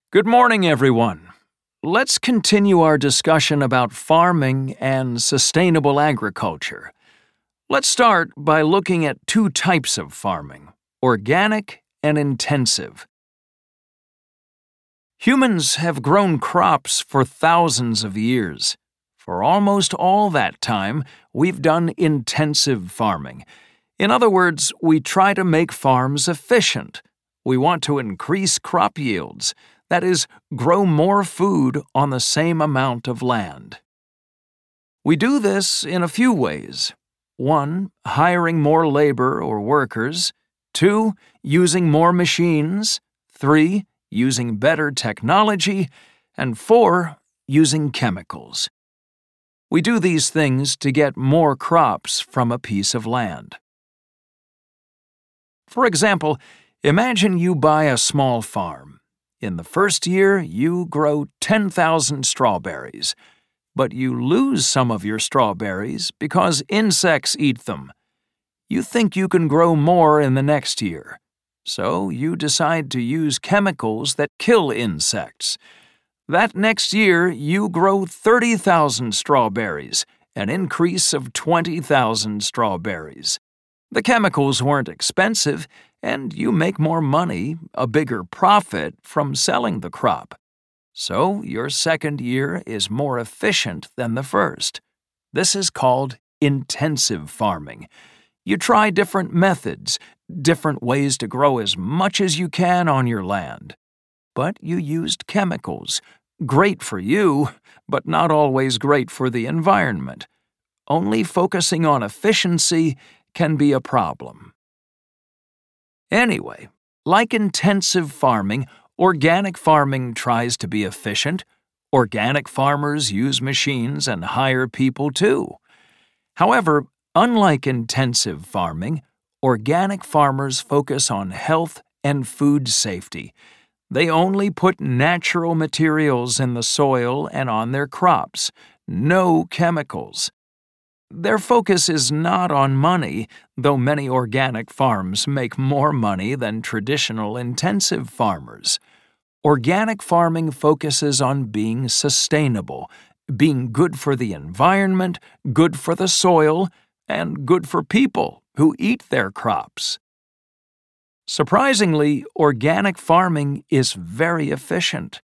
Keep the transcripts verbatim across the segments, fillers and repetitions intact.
Good morning, everyone. Let's continue our discussion about farming and sustainable agriculture. Let's start by looking at two types of farming, organic and intensive. Humans have grown crops for thousands of years. For almost all that time, we've done intensive farming. In other words, we try to make farms efficient. We want to increase crop yields. That is, grow more food on the same amount of land. We do this in a few ways. One, hiring more labor or workers. Two, using more machines. Three, using better technology. And four, using chemicals. We do these things to get more crops from a piece of land. For example, imagine you buy a small farm. In the first year, you grow ten thousand strawberries, but you lose some of your strawberries because insects eat them. You think you can grow more in the next year, so you decide to use chemicals that kill insects. That next year, you grow thirty thousand strawberries, an increase of twenty thousand strawberries. The chemicals weren't expensive, and you make more money, a bigger profit, from selling the crop. So your second year is more efficient than the first. This is called intensive farming. You try different methods, different ways to grow as much as you can on your land. But you used chemicals. Great for you, but not always great for the environment. Only focusing on efficiency can be a problem. Anyway, like intensive farming, organic farming tries to be efficient. Organic farmers use machines and hire people too. However, unlike intensive farming, organic farmers focus on health and food safety. They only put natural materials in the soil and on their crops, no chemicals. Their focus is not on money, though many organic farms make more money than traditional intensive farmers. Organic farming focuses on being sustainable, being good for the environment, good for the soil, and good for people who eat their crops. Surprisingly, organic farming is very efficient.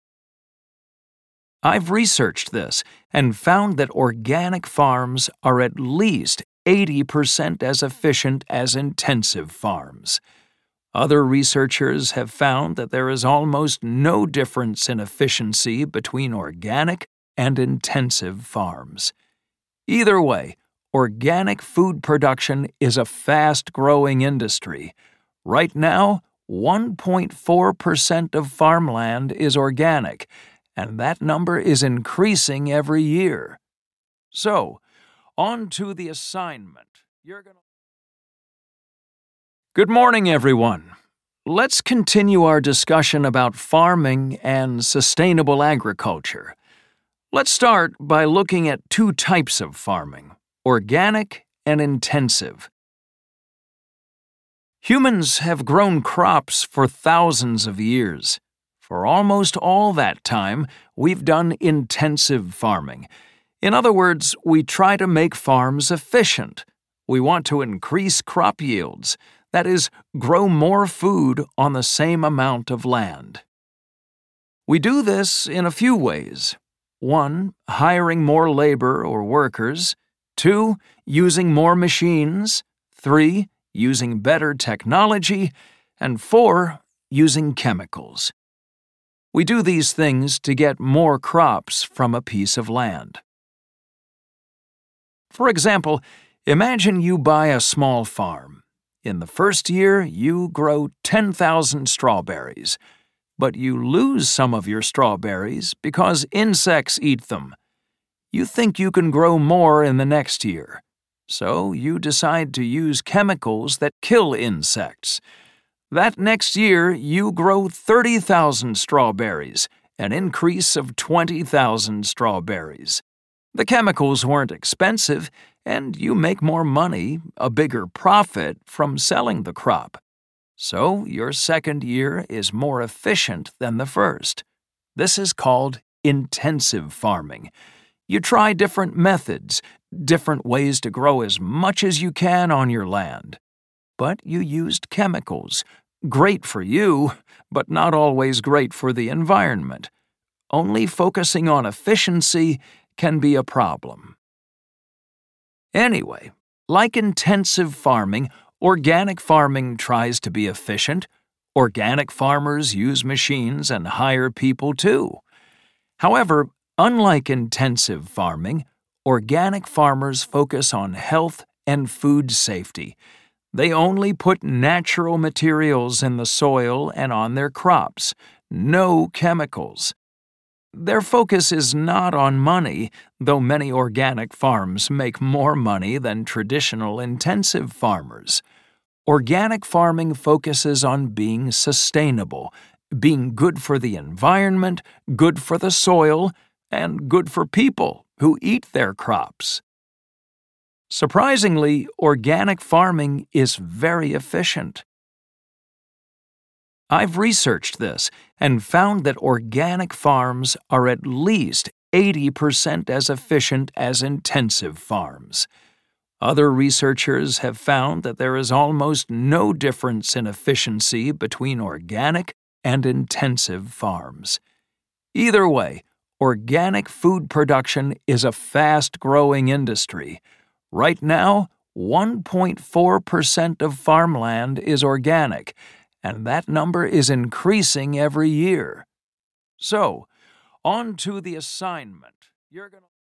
I've researched this and found that organic farms are at least eighty percent as efficient as intensive farms. Other researchers have found that there is almost no difference in efficiency between organic and intensive farms. Either way, organic food production is a fast-growing industry. Right now, one point four percent of farmland is organic, and that number is increasing every year. So, on to the assignment. You're gonna... Good morning, everyone. Let's continue our discussion about farming and sustainable agriculture. Let's start by looking at two types of farming, organic and intensive. Humans have grown crops for thousands of years. For almost all that time, we've done intensive farming. In other words, we try to make farms efficient. We want to increase crop yields, that is, grow more food on the same amount of land. We do this in a few ways. One, hiring more labor or workers. Two, using more machines. Three, using better technology. And four, using chemicals. We do these things to get more crops from a piece of land. For example, imagine you buy a small farm. In the first year, you grow ten thousand strawberries, but you lose some of your strawberries because insects eat them. You think you can grow more in the next year, so you decide to use chemicals that kill insects. That next year, you grow thirty thousand strawberries, an increase of twenty thousand strawberries. The chemicals weren't expensive, and you make more money, a bigger profit, from selling the crop. So your second year is more efficient than the first. This is called intensive farming. You try different methods, different ways to grow as much as you can on your land. But you used chemicals. Great for you, but not always great for the environment. Only focusing on efficiency can be a problem. Anyway, like intensive farming, organic farming tries to be efficient. Organic farmers use machines and hire people too. However, unlike intensive farming, organic farmers focus on health and food safety. They only put natural materials in the soil and on their crops, no chemicals. Their focus is not on money, though many organic farms make more money than traditional intensive farmers. Organic farming focuses on being sustainable, being good for the environment, good for the soil, and good for people who eat their crops. Surprisingly, organic farming is very efficient. I've researched this and found that organic farms are at least eighty percent as efficient as intensive farms. Other researchers have found that there is almost no difference in efficiency between organic and intensive farms. Either way, organic food production is a fast-growing industry. Right now, one point four percent of farmland is organic, and that number is increasing every year. So, on to the assignment. You're going to